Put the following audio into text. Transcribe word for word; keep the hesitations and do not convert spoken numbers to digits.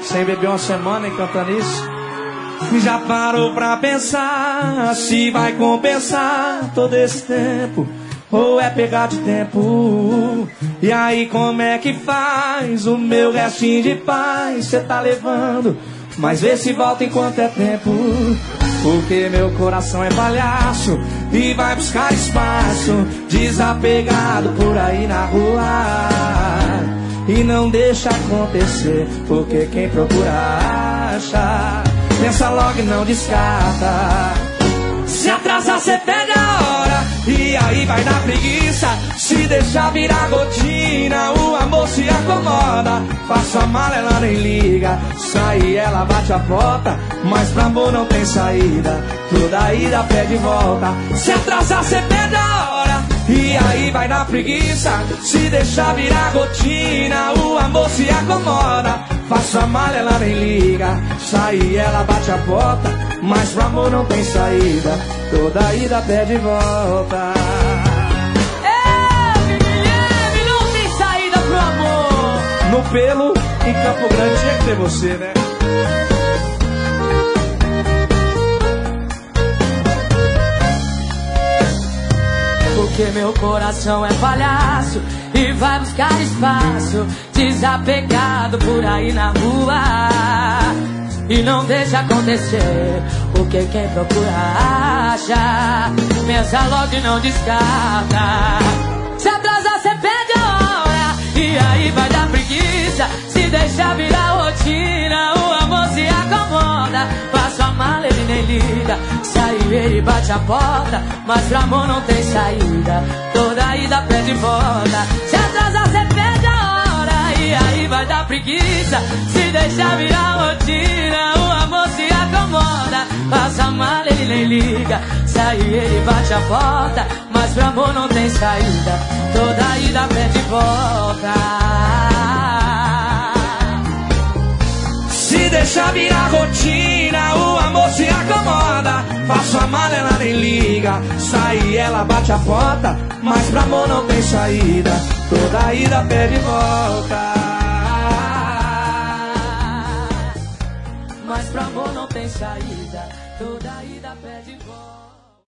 Sem beber uma semana e cantando isso. Já parou pra pensar se vai compensar todo esse tempo, ou é pegar de tempo? E aí como é que faz? O meu restinho de paz cê tá levando, mas vê se volta enquanto é tempo. Porque meu coração é palhaço e vai buscar espaço, desapegado por aí na rua. E não deixa acontecer, porque quem procura acha. Pensa logo e não descarta. Se atrasar cê perde a hora, e aí vai dar preguiça. Se deixar virar rotina, o amor se acomoda. Faça a mala, ela nem liga. Sai, ela bate a porta, mas pra amor não tem saída. Toda ida pede volta. Se atrasar cê perde a hora, e aí vai dar preguiça. Se deixar virar rotina, o amor se acomoda. Faça a mala, ela nem liga. Sai, ela bate a porta, mas pro amor não tem saída. Toda ida pede volta. É, Guilherme, não tem saída pro amor. No pelo, em Campo Grande, tinha que ter você, né? Porque meu coração é palhaço e vai buscar espaço, desapegado por aí na rua. E não deixa acontecer, porque quem procura acha. Pensa logo e não descarta. Se atrasar cê perde a hora, e aí vai dar preguiça. Se deixar virar rotina, o amor se acomoda. Faça a mala, ele nem liga. Sai, ele bate a porta, mas pro amor não tem saída. Toda ida pede volta. Se atrasar cê perde a hora, e aí vai dar preguiça. Se deixar virar rotina, o amor se acomoda. Faça a mala, ele nem liga. Sai, ele bate a porta, mas pro amor não tem saída. Toda ida pede volta. Se deixar virar rotina, o amor se acomoda. Faço a mala, ela nem liga. Sai, ela bate a porta, mas pro amor não tem saída. Toda ida pede volta. Mas pro amor não tem saída. Toda ida pede volta.